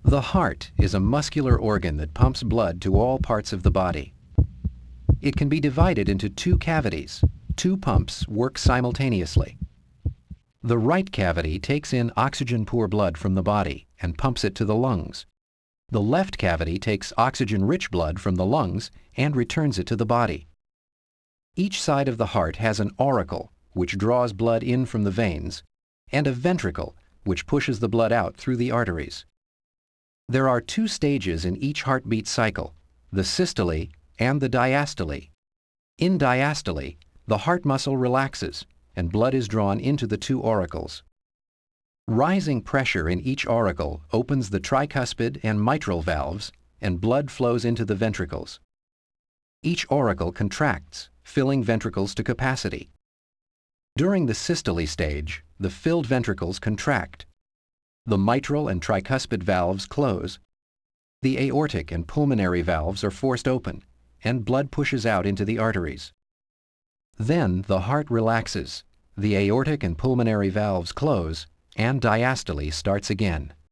The heart is a muscular organ that pumps blood to all parts of the body. It can be divided into two cavities. Two pumps work simultaneously. The right cavity takes in oxygen-poor blood from the body and pumps it to the lungs. The left cavity takes oxygen-rich blood from the lungs and returns it to the body. Each side of the heart has an auricle, which draws blood in from the veins, and a ventricle, which pushes the blood out through the arteries. There are two stages in each heartbeat cycle, the systole and the diastole. In diastole, the heart muscle relaxes and blood is drawn into the two auricles. Rising pressure in each auricle opens the tricuspid and mitral valves, and blood flows into the ventricles. Each auricle contracts, filling ventricles to capacity. During the systole stage, the filled ventricles contract. The mitral and tricuspid valves close. The aortic and pulmonary valves are forced open, and blood pushes out into the arteries. Then the heart relaxes, the aortic and pulmonary valves close, and diastole starts again.